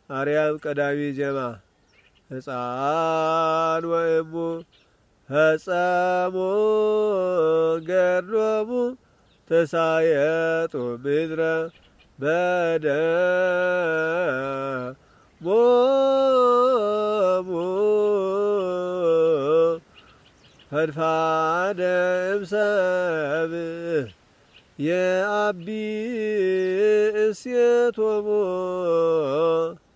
አርያም ቀዳሚ ጀማ ሕፃን ወእሙ ፈጸሙ ገድሎሙ ተሳየጡ ምድረ በደሞሙ ፈድፋደ እምሰብእ የአቢ እሴቶሙ